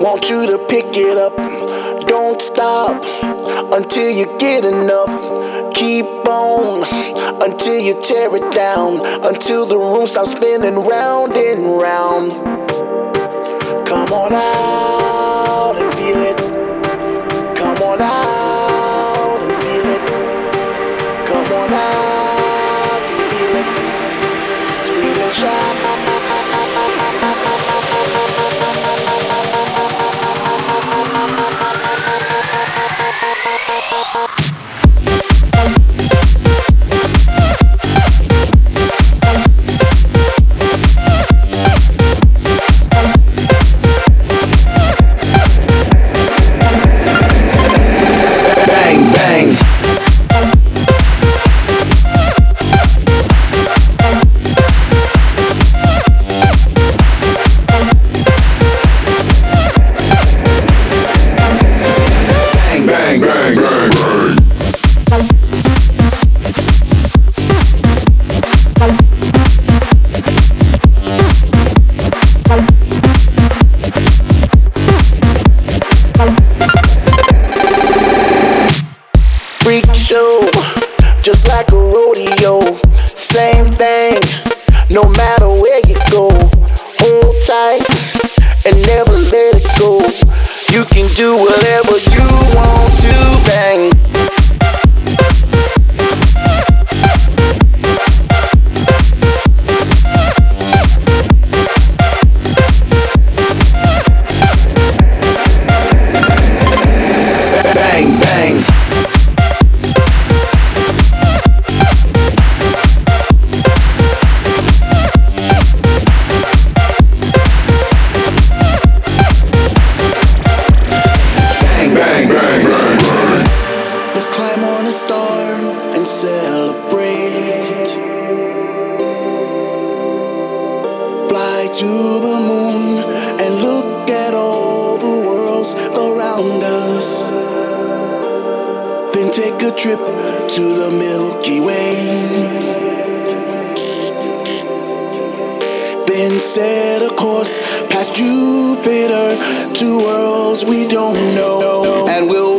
Want you to pick it up. Don't stop until you get enough. Keep on until you tear it down, until the room starts spinning round and round. Come on out and feel it. Come on out and feel it. Come on out and feel it. Scream and shout. Freak show, just like a rodeo. Same thing, no matter where you go. Hold tight and never let it go. You can do whatever you want to, bang. Bang, bang. Let's climb on a star and celebrate. Fly to the moon and look at all the worlds around us. Then take a trip to the Milky Way. Then set a course past Jupiter to worlds we don't know, and we'll